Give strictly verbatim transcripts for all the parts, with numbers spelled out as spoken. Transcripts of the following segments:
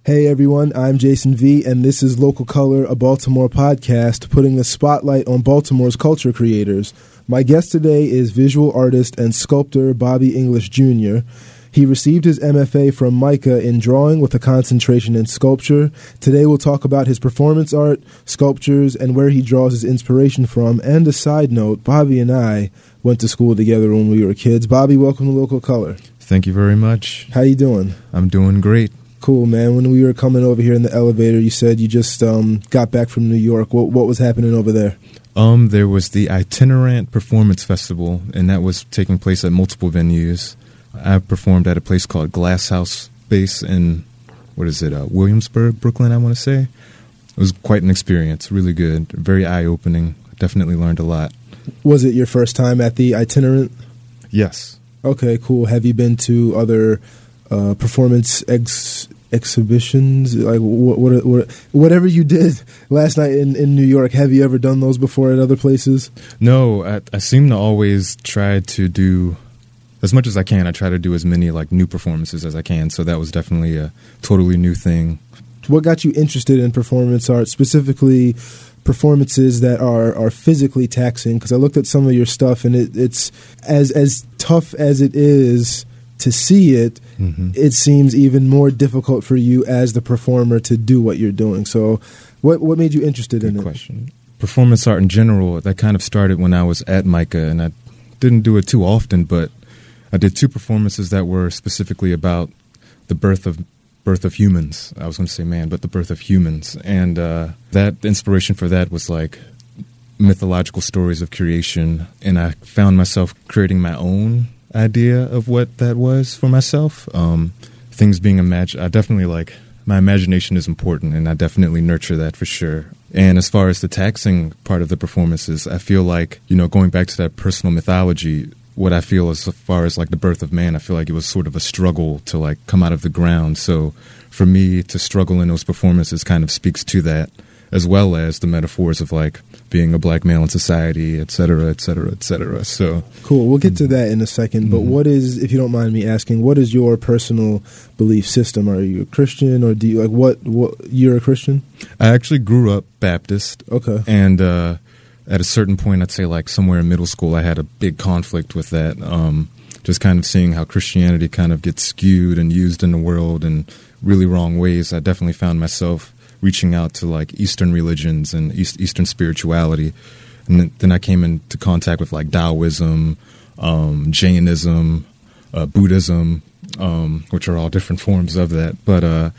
Hey everyone, I'm Jason V, and this is Local Color, a Baltimore podcast putting the spotlight on Baltimore's culture creators. My guest today is visual artist and sculptor Bobby English Junior He received his M F A from MICA in drawing with a concentration in sculpture. Today we'll talk about his performance art, sculptures, and where he draws his inspiration from. And a side note, Bobby and I went to school together when we were kids. Bobby, welcome to Local Color. Thank you very much. How you doing? I'm doing great. Cool, man. When we were coming over here in the elevator, you said you just um, got back from New York. What what was happening over there? Um, there was the Itinerant Performance Festival, and that was taking place at multiple venues. I performed at a place called Glass House Base in, what is it, uh, Williamsburg, Brooklyn, I want to say. It was quite an experience, really good, very eye-opening. Definitely learned a lot. Was it your first time at the Itinerant? Yes. Okay, cool. Have you been to other uh, performance ex- exhibitions? Like what, what, what, whatever you did last night in, in New York, have you ever done those before at other places? No, I, I seem to always try to do, as much as I can, I try to do as many like new performances as I can. So that was definitely a totally new thing. What got you interested in performance art, specifically performances that are, are physically taxing? Because I looked at some of your stuff, and it, it's as as tough as it is to see it, mm-hmm. It seems even more difficult for you as the performer to do what you're doing. So what what made you interested Good in question. It? Performance art in general, that kind of started when I was at MICA, and I didn't do it too often, but I did two performances that were specifically about the birth of birth of humans. I was going to say man, but the birth of humans. And uh, that the inspiration for that was like mythological stories of creation. And I found myself creating my own idea of what that was for myself. Um, things being imagined. I definitely like, my imagination is important, and I definitely nurture that for sure. And as far as the taxing part of the performances, I feel like, you know, going back to that personal mythology, what I feel as far as like the birth of man, I feel like it was sort of a struggle to like come out of the ground. So for me to struggle in those performances kind of speaks to that, as well as the metaphors of like being a black male in society, et cetera, et cetera, et cetera. So cool. We'll get to that in a second. But mm-hmm. what is, if you don't mind me asking, what is your personal belief system? Are you a Christian, or do you like what? What you're a Christian? I actually grew up Baptist. Okay, and. uh At a certain point, I'd say like somewhere in middle school, I had a big conflict with that. Um, just kind of seeing how Christianity kind of gets skewed and used in the world in really wrong ways. I definitely found myself reaching out to like Eastern religions and East, Eastern spirituality. And then, then I came into contact with like Taoism, um, Jainism, uh, Buddhism, um, which are all different forms of that. But uh,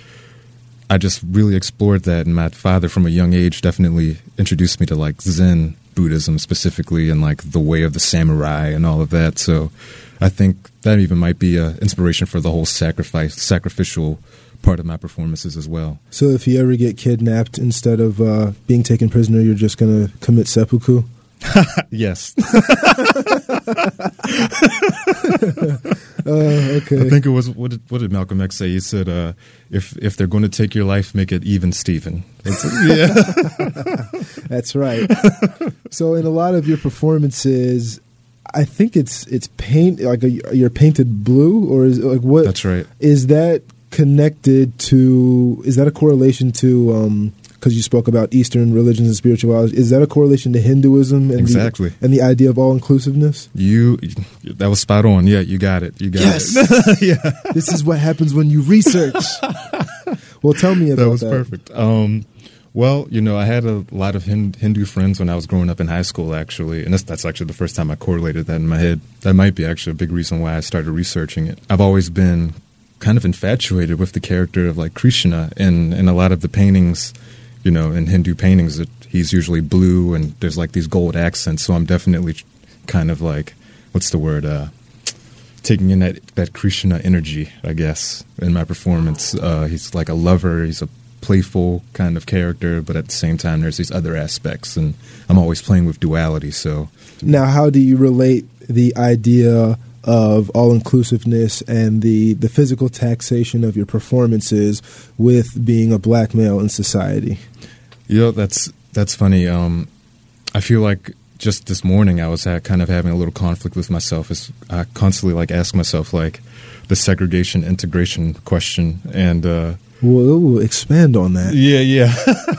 I just really explored that, and my father from a young age definitely introduced me to like Zen Buddhism specifically, and like the way of the samurai and all of that. So I think that even might be an inspiration for the whole sacrifice, sacrificial part of my performances as well. So if you ever get kidnapped, instead of uh, being taken prisoner, you're just going to commit seppuku? Yes. uh, okay. I think it was, what did, what did Malcolm X say? He said, uh, if if they're going to take your life, make it even Steven. That's, yeah. That's right. So in a lot of your performances, I think it's it's paint, like a, you're painted blue, or is like what? That's right. Is that connected to, is that a correlation to, um, because you spoke about Eastern religions and spirituality, is that a correlation to Hinduism and, exactly. the, and the idea of all-inclusiveness? You, that was spot on. Yeah, you got it. You got yes. it. Yeah. This is what happens when you research. Well, tell me about that. Was that was perfect. Um, well, you know, I had a lot of Hindu friends when I was growing up in high school, actually, and that's, that's actually the first time I correlated that in my head. That might be actually a big reason why I started researching it. I've always been kind of infatuated with the character of like Krishna, and in a lot of the paintings, you know, in Hindu paintings, it, he's usually blue and there's like these gold accents. So I'm definitely kind of like, what's the word, uh, taking in that, that Krishna energy, I guess, in my performance. Uh, he's like a lover. He's a playful kind of character, but at the same time, there's these other aspects, and I'm always playing with duality. So now, how do you relate the idea of all-inclusiveness and the, the physical taxation of your performances with being a black male in society? You know, that's that's funny. Um, I feel like just this morning I was ha- kind of having a little conflict with myself. As I constantly like ask myself like the segregation integration question, and uh, Well, we'll expand on that. Yeah, yeah.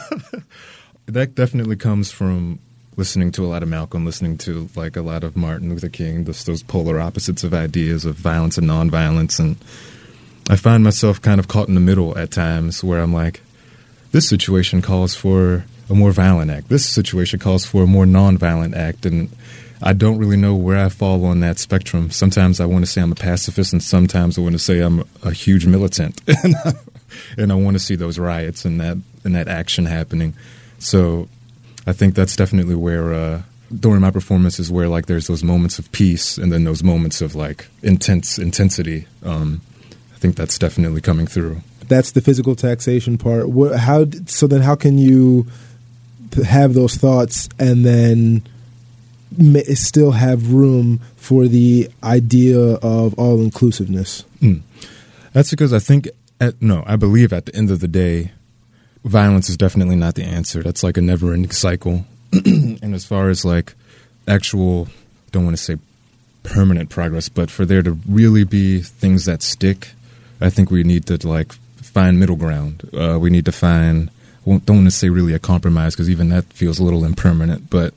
That definitely comes from listening to a lot of Malcolm, listening to like a lot of Martin Luther King, those, those polar opposites of ideas of violence and nonviolence. And I find myself kind of caught in the middle at times where I'm like, this situation calls for a more violent act. This situation calls for a more nonviolent act. And I don't really know where I fall on that spectrum. Sometimes I want to say I'm a pacifist, and sometimes I want to say I'm a huge militant. and, I, and I want to see those riots and that and that action happening. So I think that's definitely where, uh, during my performances, where like there's those moments of peace and then those moments of like intense intensity. Um, I think that's definitely coming through. That's the physical taxation part. What, how? So then, how can you have those thoughts and then may, still have room for the idea of all inclusiveness? Mm. That's because I think, at, no, I believe at the end of the day, violence is definitely not the answer. That's like a never-ending cycle. And as far as like actual, don't want to say permanent progress, but for there to really be things that stick, I think we need to like find middle ground. Uh, we need to find, don't want to say really a compromise, because even that feels a little impermanent, but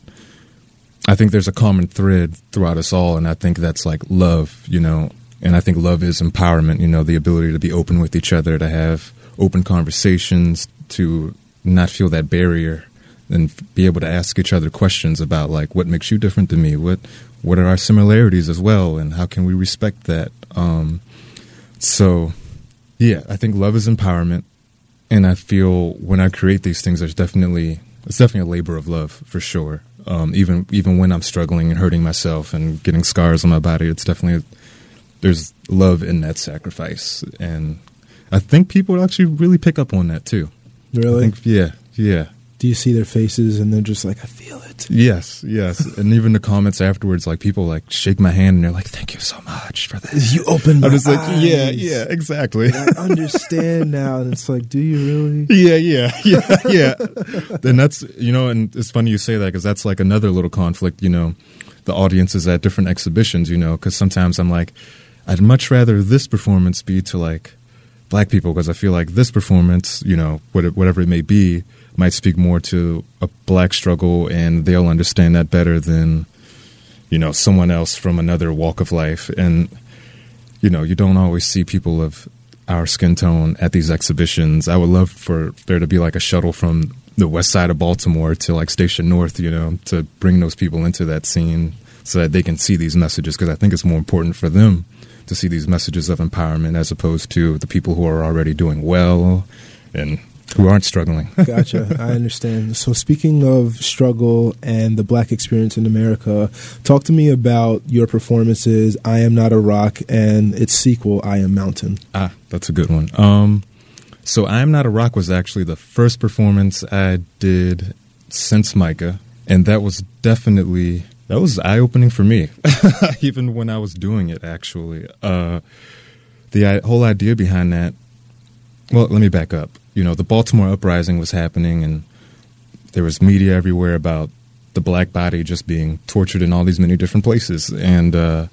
I think there's a common thread throughout us all, and I think that's like love, you know, and I think love is empowerment, you know, the ability to be open with each other, to have open conversations, to not feel that barrier, and be able to ask each other questions about like what makes you different to me, what what are our similarities as well, and how can we respect that. Um, so, yeah, I think love is empowerment, and I feel when I create these things, there's definitely it's definitely a labor of love for sure. Um, even even when I'm struggling and hurting myself and getting scars on my body, it's definitely there's love in that sacrifice, and I think people actually really pick up on that too. Really? I think, yeah, yeah. Do you see their faces and they're just like, I feel it? Yes, yes. And even the comments afterwards, like people like shake my hand and they're like, thank you so much for this. You opened my I'm just like, eyes. yeah, yeah, exactly. I understand now. And it's like, do you really? Yeah, yeah, yeah, yeah. And that's, you know, and it's funny you say that because that's like another little conflict, you know, the audiences at different exhibitions, you know, because sometimes I'm like, I'd much rather this performance be to like black people, because I feel like this performance, you know, whatever it may be, might speak more to a black struggle, and they'll understand that better than, you know, someone else from another walk of life. And, you know, you don't always see people of our skin tone at these exhibitions. I would love for there to be like a shuttle from the west side of Baltimore to like Station North, you know, to bring those people into that scene so that they can see these messages, because I think it's more important for them to see these messages of empowerment as opposed to the people who are already doing well and who aren't struggling. Gotcha. I understand. So speaking of struggle and the black experience in America, talk to me about your performances, I Am Not a Rock, and its sequel, I Am Mountain. Ah, that's a good one. Um, so I Am Not a Rock was actually the first performance I did since Micah, and that was definitely, that was eye-opening for me, even when I was doing it, actually. Uh, the I- whole idea behind that, well, let me back up. You know, the Baltimore uprising was happening, and there was media everywhere about the black body just being tortured in all these many different places. And uh,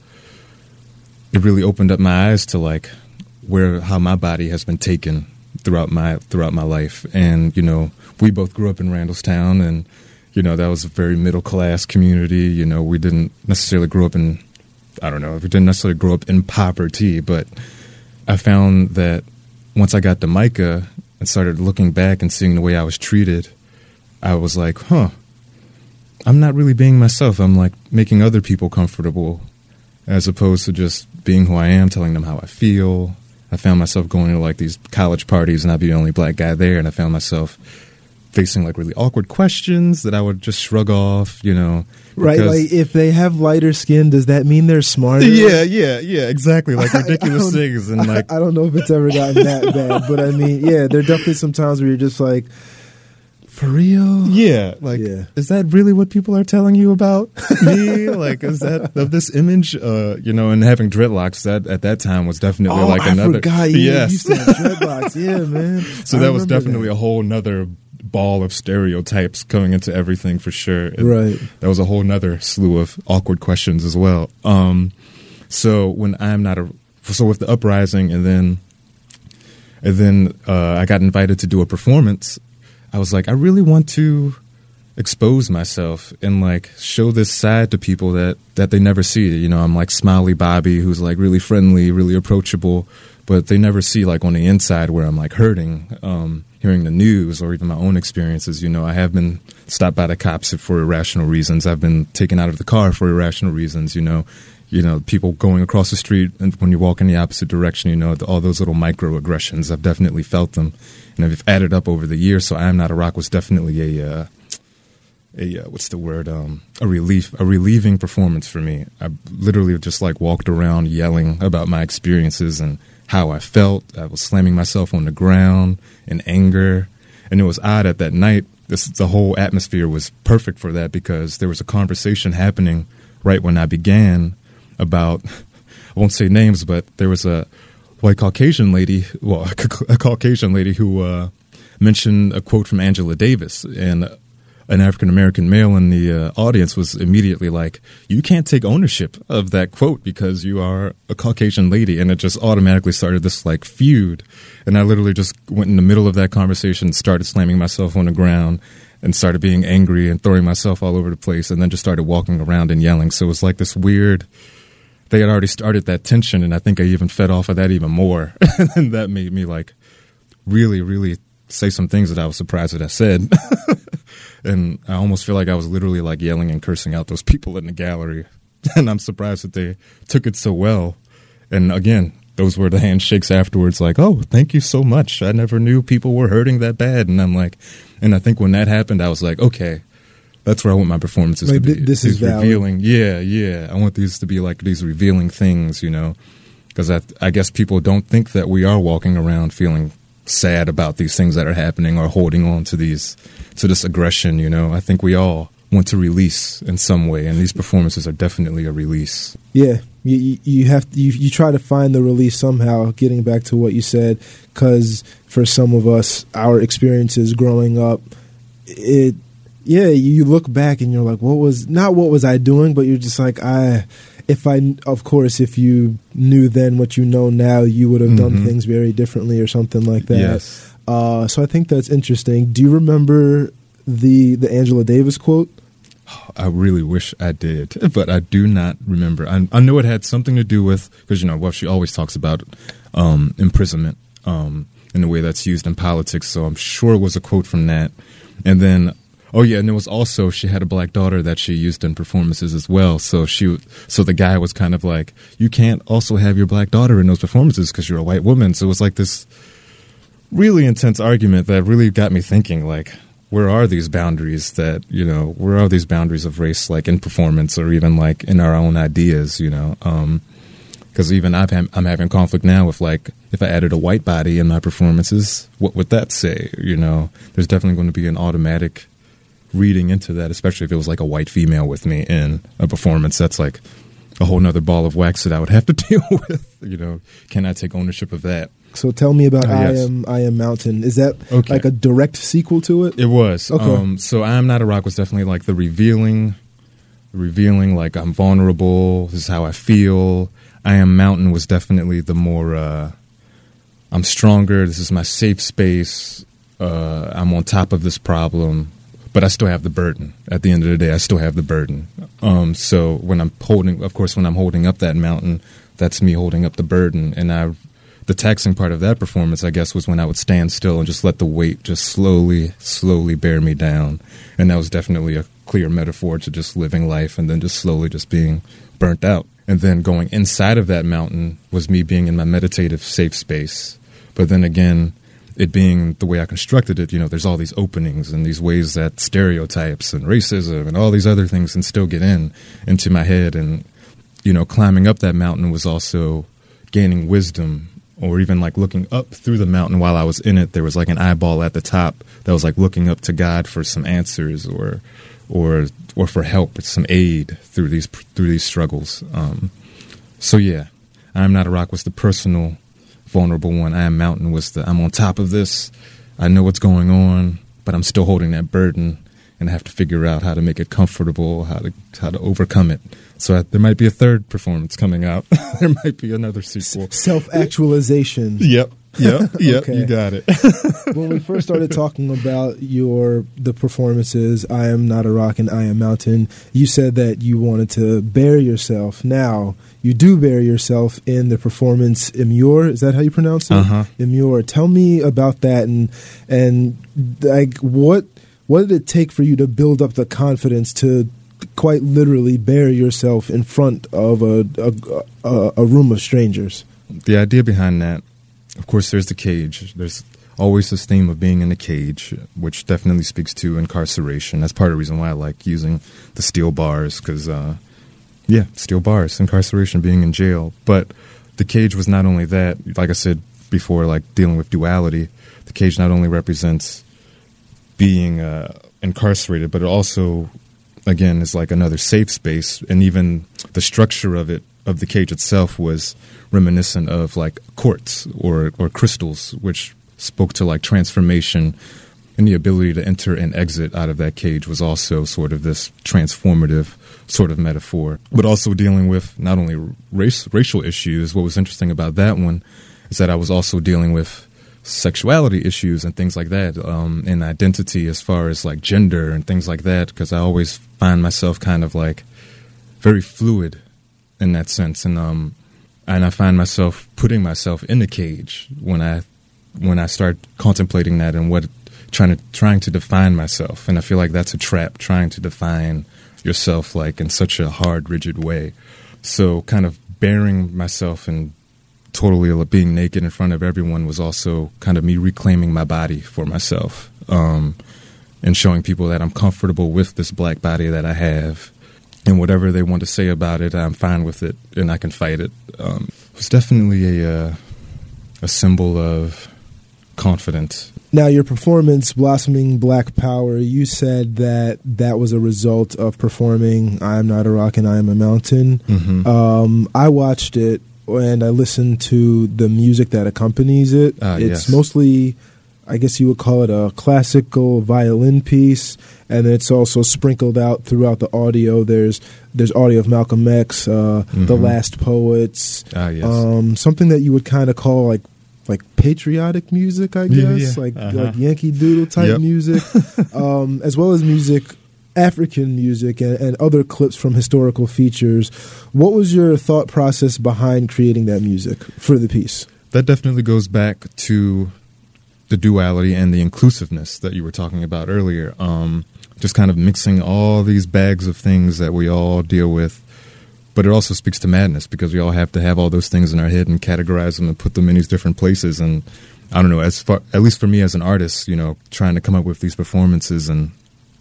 it really opened up my eyes to like where how my body has been taken throughout my throughout my life. And, you know, we both grew up in Randallstown, and, you know, that was a very middle class community. You know, we didn't necessarily grow up in, I don't know, we didn't necessarily grow up in poverty, but I found that once I got to Micah and started looking back and seeing the way I was treated, I was like, huh, I'm not really being myself. I'm like making other people comfortable as opposed to just being who I am, telling them how I feel. I found myself going to like these college parties and I'd be the only black guy there, and I found myself facing like really awkward questions that I would just shrug off, you know. Right, like if they have lighter skin, does that mean they're smarter? Yeah, yeah, yeah, exactly. Like ridiculous things, and like I, I don't know if it's ever gotten that bad, but I mean, yeah, there are definitely some times where you're just like, for real? Yeah, like yeah. Is that really what people are telling you about me? Like, is that of this image? Uh, you know, and having dreadlocks that at that time was definitely oh, like I another. Forgot. Yeah, yes, you used to have dreadlocks. Yeah, man. So I that was definitely that. a whole nother ball of stereotypes coming into everything for sure. And right. That was a whole nother slew of awkward questions as well. Um, so when I'm not a, so with the uprising, and then And then uh, I got invited to do a performance. I was like, I really want to expose myself and like show this side to people that, that they never see. You know, I'm like Smiley Bobby, who's like really friendly, really approachable, but they never see like on the inside where I'm like hurting, um, hearing the news or even my own experiences. You know, I have been stopped by the cops for irrational reasons. I've been taken out of the car for irrational reasons, you know. You know, people going across the street, and when you walk in the opposite direction, you know, all those little microaggressions, I've definitely felt them. And I've added up over the years, so I Am Not a Rock was definitely a, uh, a uh, what's the word, um, a relief, a relieving performance for me. I literally just, like, walked around yelling about my experiences and how I felt. I was slamming myself on the ground in anger. And it was odd at that night. This, the whole atmosphere was perfect for that because there was a conversation happening right when I began about, I won't say names, but there was a white Caucasian lady, well, a Caucasian lady who uh, mentioned a quote from Angela Davis, and an African-American male in the uh, audience was immediately like, you can't take ownership of that quote because you are a Caucasian lady, and it just automatically started this like feud, and I literally just went in the middle of that conversation, started slamming myself on the ground, and started being angry and throwing myself all over the place, and then just started walking around and yelling. So it was like this weird, they had already started that tension, and I think I even fed off of that even more. And that made me like really, really say some things that I was surprised that I said. And I almost feel like I was literally like yelling and cursing out those people in the gallery. And I'm surprised that they took it so well. And again, those were the handshakes afterwards, like, oh, thank you so much. I never knew people were hurting that bad. And I'm like, and I think when that happened, I was like, okay, that's where I want my performances like, to be. Th- this these is valid. revealing. Yeah, yeah. I want these to be like these revealing things, you know, because I, I guess people don't think that we are walking around feeling sad about these things that are happening or holding on to these, to this aggression, you know. I think we all want to release in some way, and these performances are definitely a release. Yeah, you, you have to, you, you try to find the release somehow, getting back to what you said, because for some of us, our experiences growing up, it, yeah, you look back and you're like, what was, not what was I doing, but you're just like, I, if I, of course, if you knew then what you know now, you would have mm-hmm. done things very differently or something like that. Yes. Uh, so I think that's interesting. Do you remember the the Angela Davis quote? I really wish I did, but I do not remember. I, I know it had something to do with, because, you know, well, she always talks about um, imprisonment um, in the way that's used in politics, so I'm sure it was a quote from that. And then, oh yeah, and it was also, she had a black daughter that she used in performances as well, so she, so the guy was kind of like, you can't also have your black daughter in those performances because you're a white woman. So it was like this really intense argument that really got me thinking, like, where are these boundaries that, you know, where are these boundaries of race, like in performance or even like in our own ideas, you know? Um, because even I've ha- I'm having conflict now with, like, if I added a white body in my performances, what would that say? You know, there's definitely going to be an automatic reading into that, especially if it was like a white female with me in a performance. That's like a whole nother ball of wax that I would have to deal with. You know, can I take ownership of that? So tell me about uh, I yes. Am I Am Mountain. Is that okay. like a direct sequel to it? It was. Okay. Um, so I Am Not a Rock was definitely like the revealing, revealing like I'm vulnerable. This is how I feel. I Am Mountain was definitely the more uh, I'm stronger. This is my safe space. Uh, I'm on top of this problem, but I still have the burden. At the end of the day, I still have the burden. Um, so when I'm holding, of course, when I'm holding up that mountain, that's me holding up the burden. And I, the taxing part of that performance, I guess, was when I would stand still and just let the weight just slowly, slowly bear me down. And that was definitely a clear metaphor to just living life and then just slowly just being burnt out. And then going inside of that mountain was me being in my meditative safe space. But then again, it being the way I constructed it, you know, there's all these openings and these ways that stereotypes and racism and all these other things can still get in into my head. And, you know, climbing up that mountain was also gaining wisdom, or even like looking up through the mountain while I was in it. There was like an eyeball at the top that was like looking up to God for some answers or or or for help, some aid through these through these struggles. Um, so yeah, I Am Not a Rock was the personal, vulnerable one. I Am Mountain was the, I'm on top of this. I know what's going on, but I'm still holding that burden, and I have to figure out how to make it comfortable, how to how to overcome it. So I, there might be a third performance coming out. There might be another sequel. Self-actualization. Yep, Yep, yep, Okay. you got it. When we first started talking about your the performances, I Am Not a Rock and I Am Mountain, you said that you wanted to bury yourself. Now, you do bury yourself in the performance Immure. Is that how you pronounce it? Uh-huh. Immure. Tell me about that, and and like what what did it take for you to build up the confidence to quite literally bury yourself in front of a a, a, a room of strangers? The idea behind that, of course, there's the cage. There's always this theme of being in a cage, which definitely speaks to incarceration. That's part of the reason why I like using the steel bars, because, uh, yeah, steel bars, incarceration, being in jail. But the cage was not only that, like I said before, like dealing with duality, the cage not only represents being uh, incarcerated, but it also, again, is like another safe space. And even the structure of it, of the cage itself, was reminiscent of like quartz or or crystals, which spoke to like transformation, and the ability to enter and exit out of that cage was also sort of this transformative sort of metaphor. But also dealing with not only race racial issues. What was interesting about that one is that I was also dealing with sexuality issues and things like that, um, and identity as far as like gender and things like that, because I always find myself kind of like very fluid in that sense, and um, and I find myself putting myself in the cage when I when I start contemplating that and what trying to trying to define myself, and I feel like that's a trap, trying to define yourself like in such a hard, rigid way. So, kind of burying myself and totally being naked in front of everyone was also kind of me reclaiming my body for myself, um, and showing people that I'm comfortable with this black body that I have. And whatever they want to say about it, I'm fine with it, and I can fight it. Um, it was definitely a uh, a symbol of confidence. Now, your performance, Blossoming Black Power, you said that that was a result of performing I Am Not a Rock and I Am a Mountain. Mm-hmm. Um, I watched it, and I listened to the music that accompanies it. Uh, it's yes. mostly, I guess you would call it a classical violin piece, and it's also sprinkled out throughout the audio. There's there's audio of Malcolm X, uh, mm-hmm. The Last Poets, Ah, yes. um, something that you would kind of call like like patriotic music, I guess, Yeah, yeah. like Uh-huh. like Yankee Doodle type Yep. music, um, as well as music, African music, and, and other clips from historical features. What was your thought process behind creating that music for the piece? That definitely goes back to the duality and the inclusiveness that you were talking about earlier. Um, just kind of mixing all these bags of things that we all deal with. But it also speaks to madness, because we all have to have all those things in our head and categorize them and put them in these different places. And I don't know, as far, at least for me as an artist, you know, trying to come up with these performances and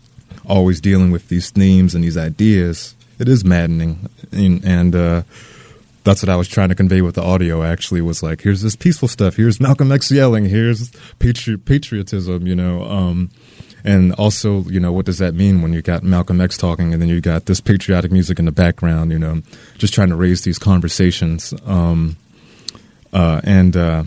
always dealing with these themes and these ideas, it is maddening. And, and uh, that's what I was trying to convey with the audio, actually, was like, here's this peaceful stuff. Here's Malcolm X yelling. Here's patri- patriotism, you know. Um, and also, you know, what does that mean when you got Malcolm X talking and then you got this patriotic music in the background, you know, just trying to raise these conversations. Um, uh, and uh,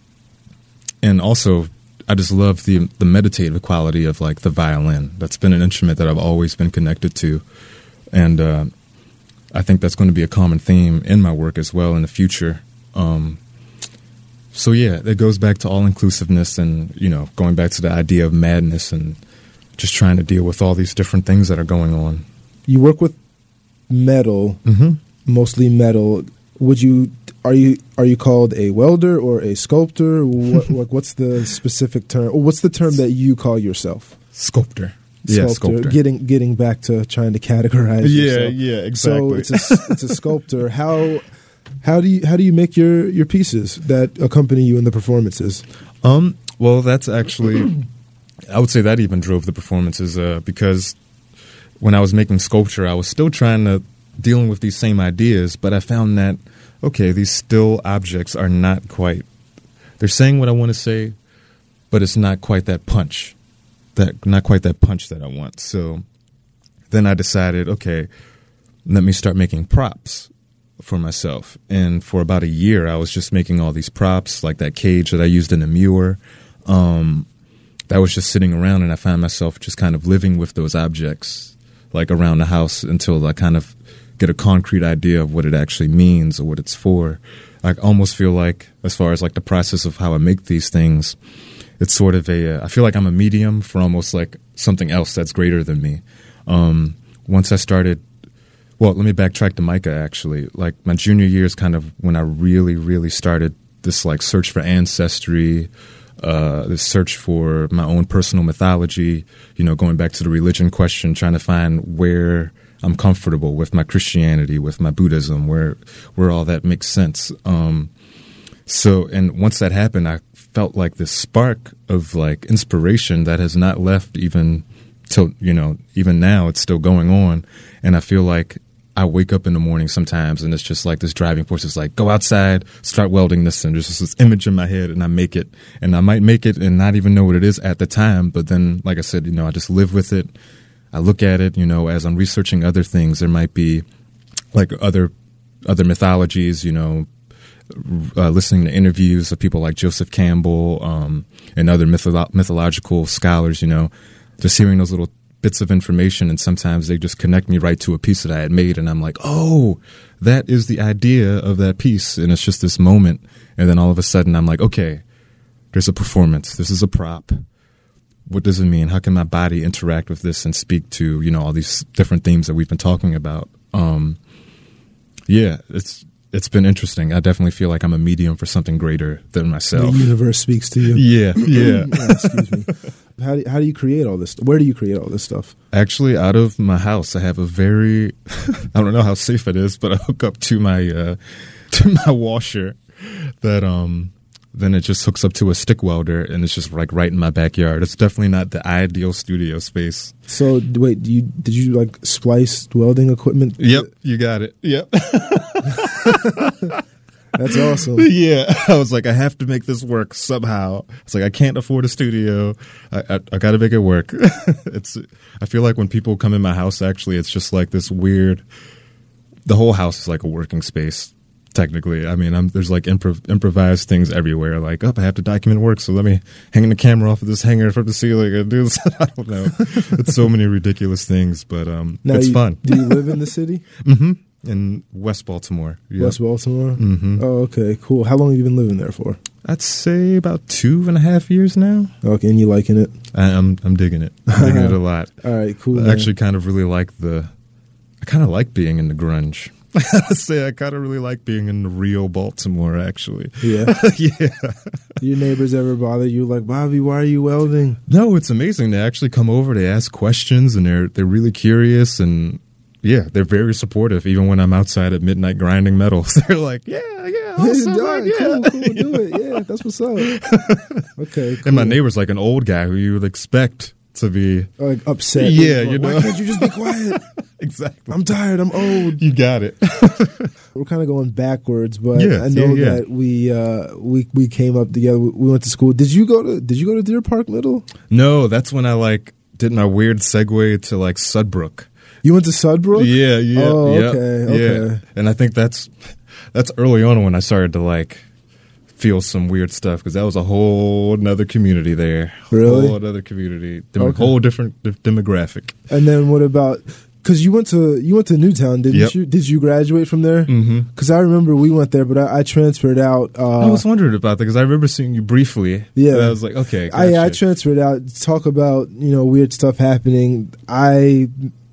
and also, I just love the the meditative quality of, like, the violin. That's been an instrument that I've always been connected to. And uh, I think that's going to be a common theme in my work as well in the future. Um, so, yeah, it goes back to all-inclusiveness and, you know, going back to the idea of madness and just trying to deal with all these different things that are going on. You work with metal, Mm-hmm. mostly metal. Would you are you are you called a welder or a sculptor? What, what what's the specific term? Or what's the term that you call yourself? Sculptor. Yeah, sculptor. Getting getting back to trying to categorize. Yeah, yourself. yeah, exactly. So it's a it's a sculptor. How how do you how do you make your, your pieces that accompany you in the performances? Um. Well, that's actually, I would say that even drove the performances uh, because when I was making sculpture, I was still trying to dealing with these same ideas, but I found that, okay, these still objects are not quite, they're saying what I want to say, but it's not quite that punch, that not quite that punch that I want. So then I decided, okay, let me start making props for myself. And for about a year, I was just making all these props, like that cage that I used in Immure. Um, that was just sitting around, and I found myself just kind of living with those objects, like around the house, until I kind of get a concrete idea of what it actually means or what it's for. I almost feel like, as far as like the process of how I make these things, it's sort of a, uh, I feel like I'm a medium for almost like something else that's greater than me. Um, once I started, well, let me backtrack to Micah, actually. Like, my junior year is kind of when I really, really started this like search for ancestry, uh, this search for my own personal mythology, you know, going back to the religion question, trying to find where I'm comfortable with my Christianity, with my Buddhism, where where all that makes sense. Um, so, and once that happened, I felt like this spark of like inspiration that has not left even till, you know, even now it's still going on. And I feel like I wake up in the morning sometimes and it's just like this driving force is like, go outside, start welding this. And there's just this image in my head and I make it, and I might make it and not even know what it is at the time. But then, like I said, you know, I just live with it. I look at it, you know, as I'm researching other things, there might be like other, other mythologies, you know, uh, listening to interviews of people like Joseph Campbell, um, and other mytholo- mythological scholars, you know, just hearing those little bits of information, and sometimes they just connect me right to a piece that I had made, and I'm like, oh, that is the idea of that piece, and it's just this moment, and then all of a sudden I'm like, okay, there's a performance, this is a prop. What does it mean? How can my body interact with this and speak to, you know, all these different themes that we've been talking about? Um, yeah, it's it's been interesting. I definitely feel like I'm a medium for something greater than myself. The universe speaks to you. Yeah, yeah. yeah excuse me. How do, how do you create all this? Where do you create all this stuff? Actually, out of my house, I have a very, I don't know how safe it is, but I hook up to my uh, to my washer that um then it just hooks up to a stick welder, and it's just like right in my backyard. It's definitely not the ideal studio space. So wait, do you did you like splice welding equipment? Yep, you got it. Yep. That's awesome. Yeah, I was like, I have to make this work somehow. It's like I can't afford a studio. I I, I got to make it work. It's. I feel like when people come in my house, actually, it's just like this weird. The whole house is like a working space. Technically, I mean, I'm, there's like improv, improvised things everywhere. Like, oh, I have to document work, so let me hang the camera off of this hanger from the ceiling and do this. I don't know. It's so many ridiculous things, but um, now it's you, fun. Do you live in the city? Mm-hmm. In West Baltimore. Yep. West Baltimore? Mm-hmm. Oh, okay, cool. How long have you been living there for? I'd say about two and a half years now. Okay, and you liking it? I, I'm I'm digging it. I'm digging it a lot. All right, cool. I man. actually kind of really like the. I kind of like being in the grunge. I say I kind of really like being in the real Baltimore, actually. Yeah. Yeah. Your neighbors ever bother you like, Bobby, why are you welding? No, it's amazing. They actually come over, they ask questions, and they're they're really curious, and yeah, they're very supportive. Even when I'm outside at midnight grinding metal, they're like, yeah, yeah, awesome, All like, right, yeah. cool, cool, do it. Yeah, that's what's up. Okay, cool. And my neighbor's like an old guy who you would expect to be like upset. Yeah, like, you know. Why can't you just be quiet? Exactly. I'm tired. I'm old. You got it. We're kind of going backwards, but Yeah, I know yeah, yeah. that we uh, we we came up together. We, we went to school. Did you go to Did you go to Deer Park Middle? No, that's when I like did my weird segue to like Sudbrook. You went to Sudbrook? Yeah, yeah, Oh, yeah, okay, yeah. okay. And I think that's that's early on when I started to like feel some weird stuff, because that was a whole nother community there. Really? Whole other community, Dem- Okay. whole different d- demographic. And then what about? Because you went to you went to Newtown, didn't Yep. you? Did you graduate from there? Mm-hmm. Because I remember we went there, but I, I transferred out. Uh, I was wondering about that because I remember seeing you briefly. Yeah. And I was like, okay, I, I gotcha. transferred out. Talk about you know weird stuff happening. I,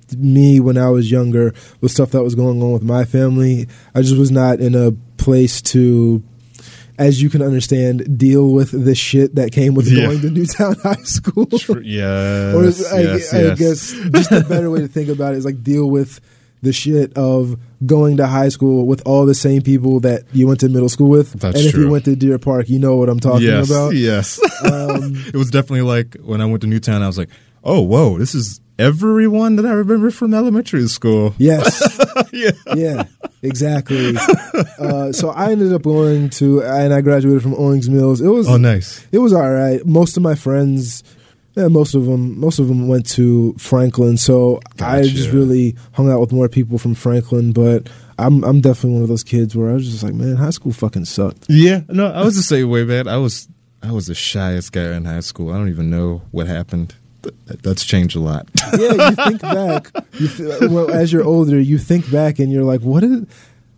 me when I was younger, was stuff that was going on with my family. I just was not in a place to, as you can understand, deal with the shit that came with Yeah. going to Newtown High School. Yes, or is- I, yes, I yes. guess just a better way to think about it is like deal with the shit of going to high school with all the same people that you went to middle school with. That's and if true. you went to Deer Park, you know what I'm talking yes, about. Yes. Um, It was definitely like when I went to Newtown, I was like, oh, whoa, this is everyone that I remember from elementary school. Yes. Yeah. Yeah, exactly. uh, so I ended up going to, and I graduated from Owings Mills. It was Oh, nice. It was all right. Most of my friends, yeah, most of them, most of them went to Franklin. So I Gotcha. just really hung out with more people from Franklin. But I'm, I'm definitely one of those kids where I was just like, man, high school fucking sucked. Yeah. No, I was the same way, man. I was, I was the shyest guy in high school. I don't even know what happened. That- That's changed a lot. Yeah, you think back, you th- well, as you're older, you think back and you're like, what did,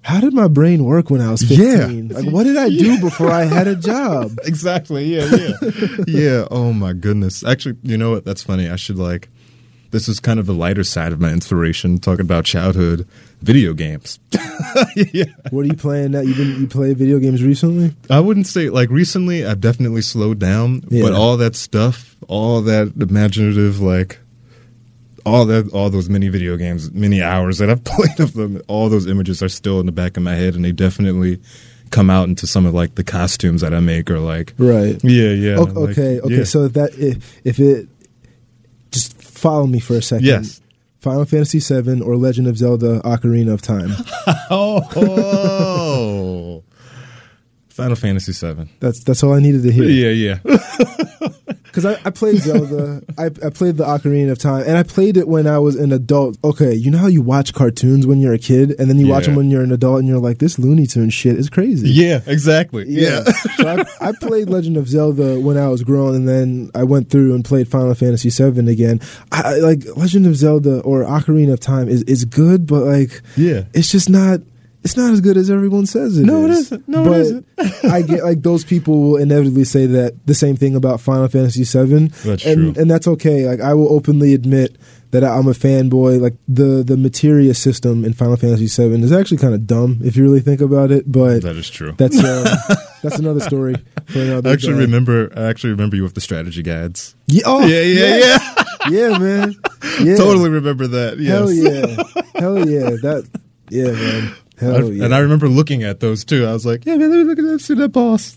how did my brain work when I was fifteen? Yeah. Like, what did I do yeah. before I had a job? Exactly. Yeah, yeah. Yeah. Oh, my goodness. Actually, you know what? That's funny. I should, like, this is kind of the lighter side of my inspiration, talking about childhood video games. Yeah. What are you playing now? You been you play video games recently? I wouldn't say, like, recently I've definitely slowed down, yeah. but all that stuff, all that imaginative, like, all that, all those many video games, many hours that I've played of them, all those images are still in the back of my head, and they definitely come out into some of like the costumes that I make, or like, right, yeah, yeah. Okay, like, okay. okay. Yeah. So if that if, if it, just follow me for a second. Yes. Final Fantasy seven or Legend of Zelda: Ocarina of Time. oh, oh. Final Fantasy seven. That's that's all I needed to hear. Yeah, yeah. Because I, I played Zelda, I, I played the Ocarina of Time, and I played it when I was an adult. Okay, you know how you watch cartoons when you're a kid, and then you yeah. watch them when you're an adult, and you're like, this Looney Tunes shit is crazy. Yeah, exactly. Yeah. yeah. So I, I played Legend of Zelda when I was grown, and then I went through and played Final Fantasy seven again. I, I like Legend of Zelda or Ocarina of Time is, is good, but like, yeah, it's just not. It's not as good as everyone says it no, is. No, it isn't. No, but it isn't. I get like those people will inevitably say that the same thing about Final Fantasy seven. That's and, true. And that's okay. Like I will openly admit that I'm a fanboy. Like the the materia system in Final Fantasy seven is actually kind of dumb if you really think about it. But that is true. That's um, that's another story for another. I actually day. remember. I actually remember you with the strategy guides. Yeah. Oh, yeah. Yeah. Yeah. Yeah, man. Yeah. Totally remember that. Yes. Hell yeah. Hell yeah. That. Yeah, man. Hell I, yeah. And I remember looking at those too. I was like, yeah, man, let me look at that, see that boss.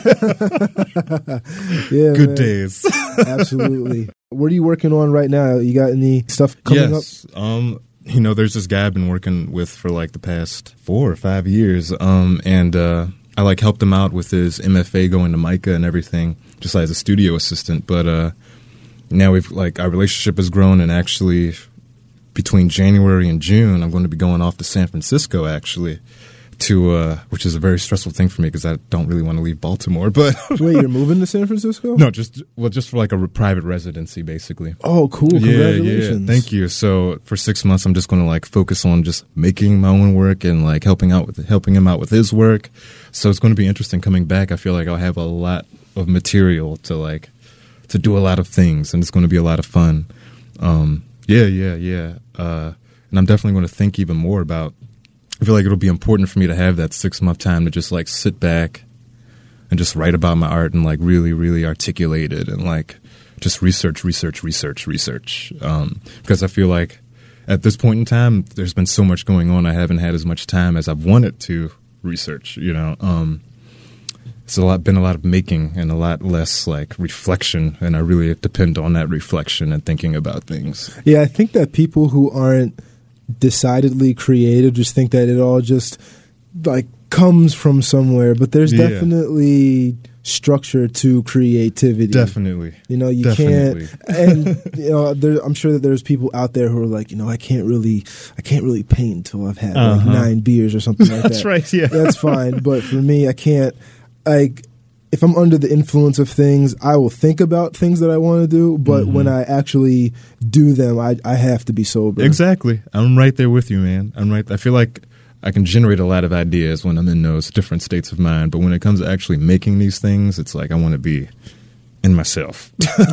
Yeah, good man. days. Absolutely. What are you working on right now? You got any stuff coming yes. up? Um, you know, there's this guy I've been working with for like the past four or five years. Um, and uh, I like helped him out with his M F A going to MICA and everything, just like as a studio assistant. But uh, now we've like our relationship has grown, and actually between January and June, I'm going to be going off to San Francisco, actually, to uh, which is a very stressful thing for me because I don't really want to leave Baltimore. But wait, you're moving to San Francisco? No, just well, just for like a re- private residency, basically. Oh, cool! Congratulations! Yeah, yeah. Thank you. So for six months, I'm just going to like focus on just making my own work and like helping out with helping him out with his work. So it's going to be interesting coming back. I feel like I'll have a lot of material to like to do a lot of things, and it's going to be a lot of fun. Um, Yeah, yeah, yeah. Uh, and I'm definitely going to think even more about, I feel like it'll be important for me to have that six month time to just like sit back and just write about my art and like really, really articulate it and like just research, research, research, research. Um, because I feel like at this point in time, there's been so much going on. I haven't had as much time as I've wanted to research, you know. Um, It's a lot, been a lot of making and a lot less like reflection, and I really depend on that reflection and thinking about things. Yeah, I think that people who aren't decidedly creative just think that it all just like comes from somewhere, but there's Yeah. definitely structure to creativity. Definitely, you know, you Definitely. can't. And you know, there, I'm sure that there's people out there who are like, you know, I can't really, I can't really paint until I've had Uh-huh. like nine beers or something like that. That's right. Yeah, that's fine. But for me, I can't. Like, if I'm under the influence of things, I will think about things that I want to do, but Mm-hmm. when I actually do them, I, I have to be sober. Exactly. I'm right there with you, man. I'm right. I feel like I can generate a lot of ideas when I'm in those different states of mind, but when it comes to actually making these things, it's like I want to be in myself.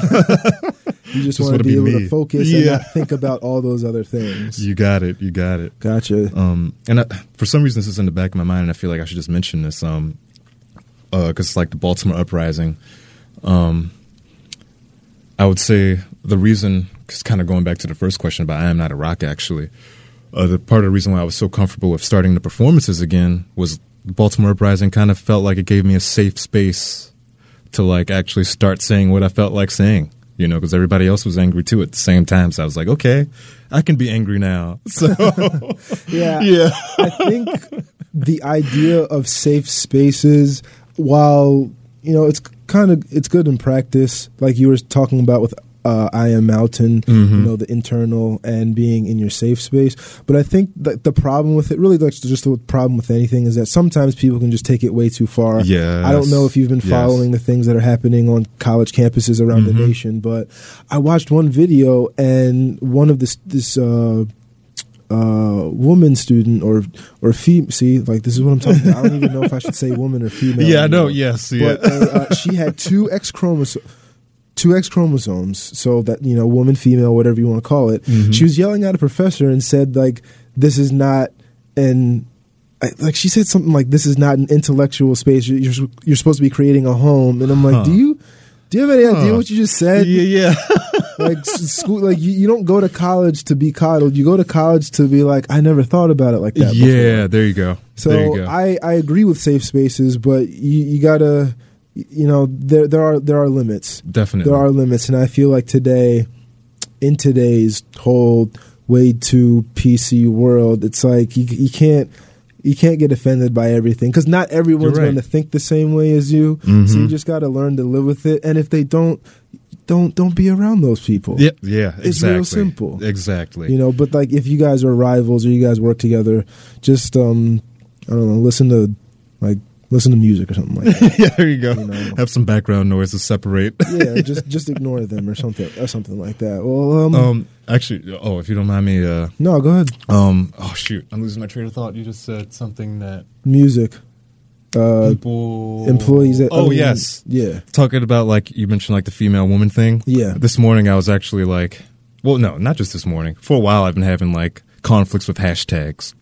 You just, just want to be, be able me. to focus yeah. and not think about all those other things. You got it. You got it. Gotcha. Um, and I, for some reason, this is in the back of my mind, and I feel like I should just mention this. Um, because uh, it's like the Baltimore uprising. Um, I would say the reason, because kind of going back to the first question about I Am Not a Rock, actually, uh, the part of the reason why I was so comfortable with starting the performances again was the Baltimore uprising kind of felt like it gave me a safe space to like actually start saying what I felt like saying, you know, because everybody else was angry too at the same time. So I was like, okay, I can be angry now. So yeah, yeah. I think the idea of safe spaces, while you know it's kind of it's good in practice, like you were talking about with uh, I Am Mountain, mm-hmm. you know, the internal and being in your safe space. But I think that the problem with it, really, like just the problem with anything, is that sometimes people can just take it way too far. Yes. I don't know if you've been following yes. the things that are happening on college campuses around mm-hmm. the nation, but I watched one video and one of this this. Uh, uh, woman student or or fem. See, like this is what I'm talking about. I don't even know if I should say woman or female. Yeah, I know. Yes, yeah. But uh, uh, she had two X chromosomes. Two X chromosomes, so that, you know, woman, female, whatever you want to call it. Mm-hmm. She was yelling at a professor and said, like, this is not an, like, she said something like, this is not an intellectual space. You're, you're, you're supposed to be creating a home. And I'm like, huh. do you, do you have any huh. idea what you just said? Yeah, yeah. Like, school, like you, you don't go to college to be coddled. You go to college to be like, I never thought about it like that before. Yeah, there you go. So there you go. I, I agree with safe spaces, but you, you gotta, you know, there there are there are limits. Definitely, there are limits, and I feel like today, in today's whole way too P C world, it's like you, you can't you can't get offended by everything because not everyone's right. going to think the same way as you. Mm-hmm. So you just got to learn to live with it. And if they don't, don't don't be around those people. Yeah, yeah, exactly. It's real simple. Exactly. You know, but like if you guys are rivals or you guys work together, just um, I don't know, listen to like. Listen to music or something like that. Yeah, there you go. You know? Have some background noise to separate. Yeah, just just ignore them or something or something like that. Well, um, um, actually, oh, if you don't mind me, uh, no, go ahead. Um, oh shoot, I'm losing my train of thought. You just said something that music, uh, people, employees. That, oh I mean, yes, yeah. Talking about like you mentioned, like the female woman thing. Yeah. This morning I was actually like, well, no, not just this morning. For a while, I've been having like conflicts with hashtags.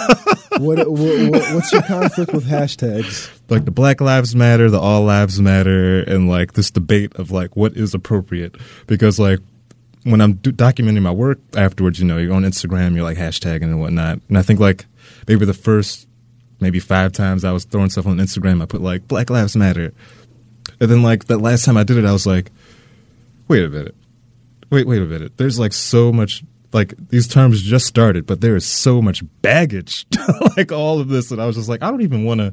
what, what, what what's your conflict with hashtags? Like the Black Lives Matter, the All Lives Matter, and like this debate of like what is appropriate. Because like when I'm do- documenting my work afterwards, you know, you're on Instagram, you're like hashtagging and whatnot. And I think like maybe the first maybe five times I was throwing stuff on Instagram, I put like Black Lives Matter. And then like that last time I did it, I was like, wait a minute. Wait, wait a minute. There's like so much. Like, these terms just started, but there is so much baggage to, like, all of this. And I was just like, I don't even want to,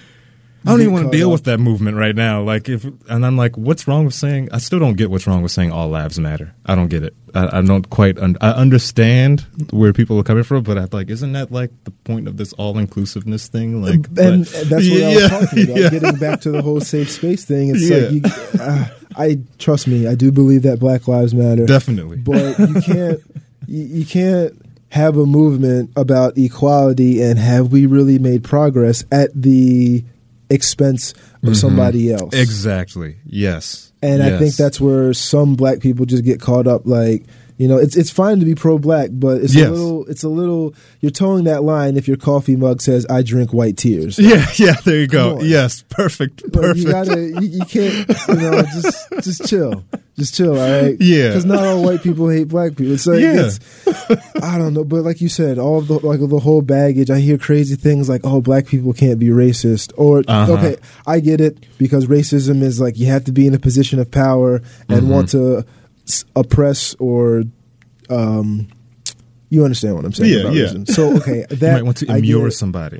I don't even want to deal with that movement right now. Like, if, and I'm like, what's wrong with saying, I still don't get what's wrong with saying all lives matter. I don't get it. I, I don't quite, un, I understand where people are coming from, but I'm like, isn't that, like, the point of this all-inclusiveness thing? Like, and but, that's what yeah, I was talking about, yeah. Getting back to the whole safe space thing. It's yeah. like, you, uh, I, trust me, I do believe that Black Lives Matter. Definitely. But you can't, you can't have a movement about equality and have we really made progress at the expense of mm-hmm. somebody else. Exactly. Yes. And yes. I think that's where some black people just get caught up. Like, you know, it's it's fine to be pro-black, but it's yes. a little, it's a little, you're towing that line if your coffee mug says, I drink white tears. Yeah, yeah, there you go. Yes, perfect, perfect. Like you gotta, you, you can't, you know, just just chill. Just chill, all right? Yeah. Because not all white people hate black people. It's like, yeah. it's, I don't know, but like you said, all of the, like the whole baggage, I hear crazy things like, oh, black people can't be racist. Or, uh-huh. okay, I get it, because racism is like you have to be in a position of power and mm-hmm. want to oppress or, um, you understand what I'm saying yeah, about yeah. racism. So, okay, that you might want to immure somebody.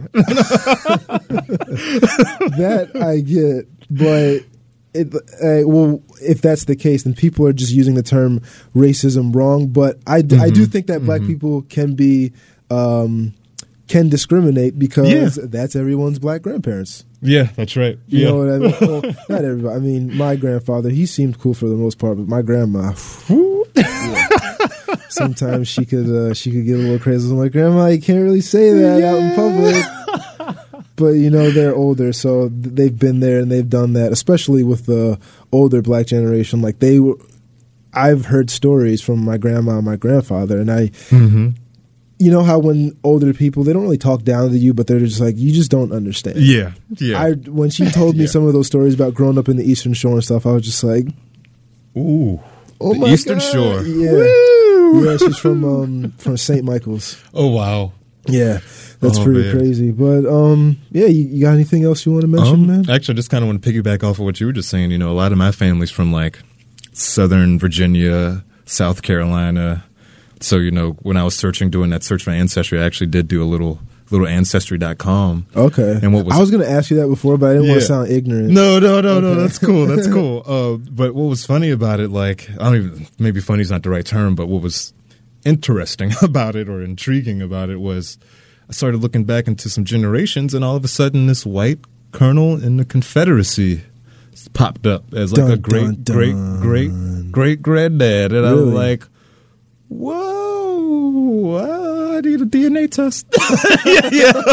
That I get, but it, uh, well, if that's the case, then people are just using the term racism wrong. But I, d- mm-hmm. I do think that black mm-hmm. people can be um, can discriminate because yeah. that's everyone's black grandparents. Yeah, that's right. You yeah. know what I mean? Well, not everybody. I mean, my grandfather, he seemed cool for the most part, but my grandma, yeah. Sometimes she could uh, she could get a little crazy. I'm like, Grandma, you can't really say that yeah. out in public. But, you know, they're older, so they've been there and they've done that, especially with the older black generation. Like, they were, I've heard stories from my grandma and my grandfather, and I, mm-hmm. you know how when older people, they don't really talk down to you, but they're just like, you just don't understand. Yeah, yeah. I, when she told me yeah. some of those stories about growing up in the Eastern Shore and stuff, I was just like, ooh, oh the my Eastern God. Shore. Yeah. Woo! Yeah, she's from um, from Saint Michael's. Oh, wow. Yeah, that's oh, pretty man. crazy. But, um, yeah, you, you got anything else you want to mention, um, man? Actually, I just kind of want to piggyback off of what you were just saying. You know, a lot of my family's from, like, Southern Virginia, South Carolina. So, you know, when I was searching, doing that search for ancestry, I actually did do a little little ancestry dot com. Okay. And what was I was going to ask you that before, but I didn't yeah. want to sound ignorant. No, no, no, okay. no. That's cool. That's cool. Uh, but what was funny about it, like, I don't even, maybe funny is not the right term, but what was interesting about it or intriguing about it was I started looking back into some generations, and all of a sudden this white colonel in the Confederacy popped up as like dun, a great, dun, great, dun. great, great, great granddad. And really? I was like, whoa, what? need a D N A test. yeah,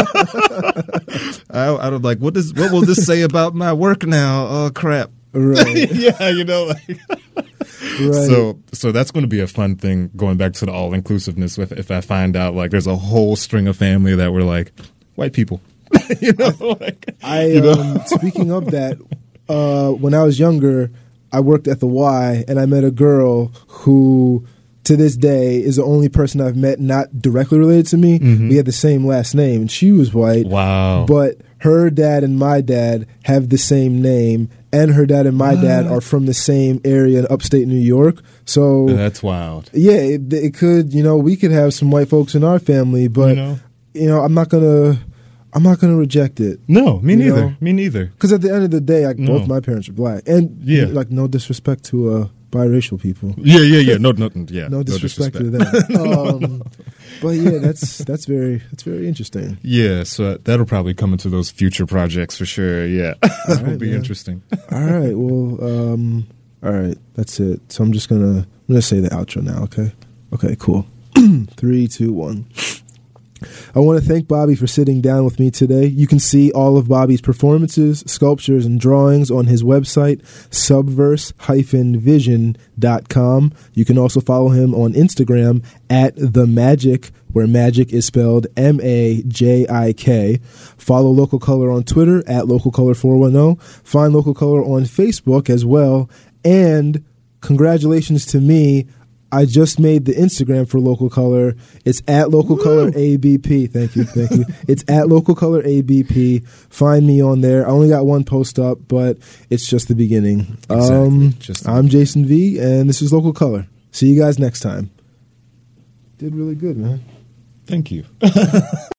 yeah. I, I was like, what does what will this say about my work now? Oh crap. Right. yeah, you know, like. Right. So, so that's going to be a fun thing. Going back to the all inclusiveness, with if I find out like there's a whole string of family that were like white people, you know. Like, I you know? Um, speaking of that, uh, when I was younger, I worked at the Y, and I met a girl who, to this day, is the only person I've met not directly related to me. Mm-hmm. We had the same last name, and she was white. Wow. But her dad and my dad have the same name, and her dad and my what? dad are from the same area in upstate New York. So that's wild. Yeah, it, it could, you know, we could have some white folks in our family, but you know, you know I'm not gonna, I'm not gonna reject it. No, me you neither. know? Me neither. Because at the end of the day, like, No. both my parents are black, and Yeah. like no disrespect to uh, biracial people. Yeah, yeah, yeah. No, no, yeah. No disrespect, no to them. um, but yeah, that's that's very that's very interesting. Yeah, so that'll probably come into those future projects for sure. Yeah, that'll right, be man. interesting. All right, well, um, all right, that's it. So I'm just gonna I'm gonna say the outro now. Okay, okay, cool. Three, two, one. I want to thank Bobby for sitting down with me today. You can see all of Bobby's performances, sculptures, and drawings on his website, subverse dash vision dot com. You can also follow him on Instagram at The Magic, where magic is spelled M A J I K. Follow Local Color on Twitter at Local Color four one zero. Find Local Color on Facebook as well. And congratulations to me. I just made the Instagram for Local Color. It's at Local Woo! Color A B P. Thank you, thank you. It's at Local Color A B P. Find me on there. I only got one post up, but it's just the beginning. Exactly. Um, Just I'm Jason V, and this is Local Color. See you guys next time. Did really good, man. Thank you.